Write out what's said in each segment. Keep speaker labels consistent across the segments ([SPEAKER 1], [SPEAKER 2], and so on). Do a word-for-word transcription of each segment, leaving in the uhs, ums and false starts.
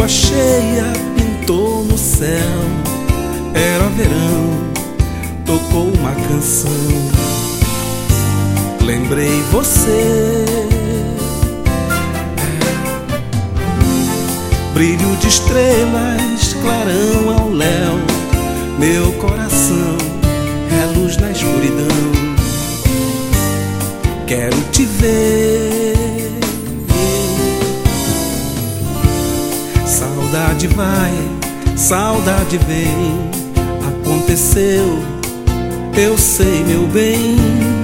[SPEAKER 1] lua cheia pintou no céu. Era verão, tocou uma canção. Lembrei você. Brilho de estrelas, clarão ao léu. Meu coração é luz na escuridão. Quero te ver. Saudade vai, saudade vem. Aconteceu, eu sei, meu bem.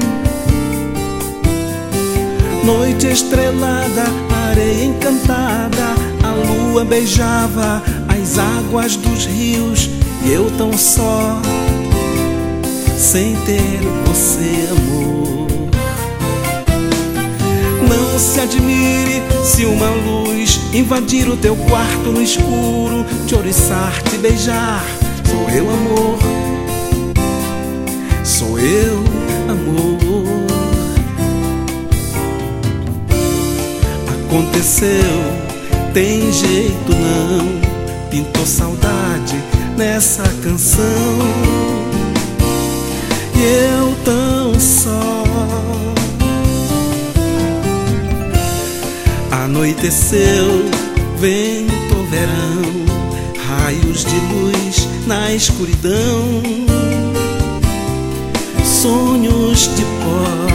[SPEAKER 1] Noite estrelada, areia encantada, a lua beijava as águas dos rios. E eu tão só, sem ter você, amor. Não se admire se uma luz invadir o teu quarto no escuro, te oriçar, te beijar. Sou eu, amor. Sou eu, amor. Aconteceu, tem jeito não. Pintou saudade nessa canção. E eu tão só. Anoiteceu, vento, verão, raios de luz na escuridão, sonhos de pó.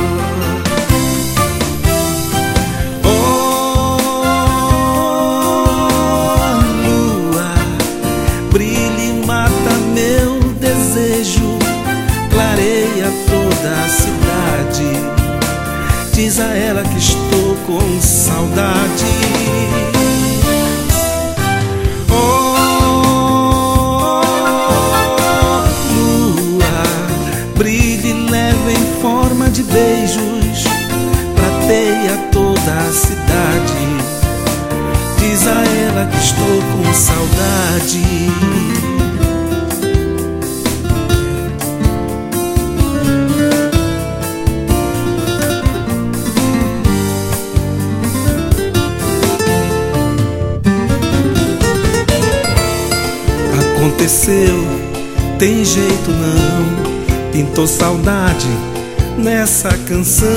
[SPEAKER 1] Clareia toda a cidade. Diz a ela que estou com saudade. Oh, lua, brilhe leve em forma de beijos. Prateia toda a cidade. Diz a ela que estou com saudade. Aconteceu, tem jeito não. Pintou saudade nessa canção.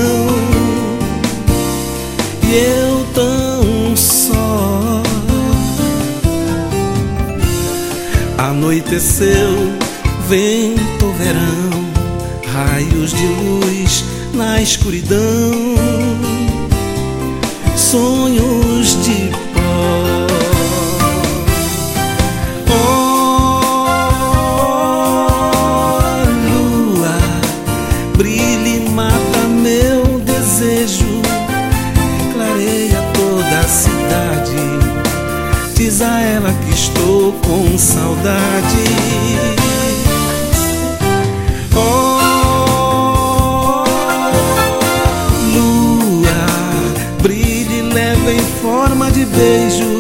[SPEAKER 1] E eu tão só. Anoiteceu, vento, verão, raios de luz na escuridão, sonhos de pó. Brilhe, mata meu desejo. Clareia toda a cidade. Diz a ela que estou com saudade. Oh, lua, brilhe leve em forma de beijo.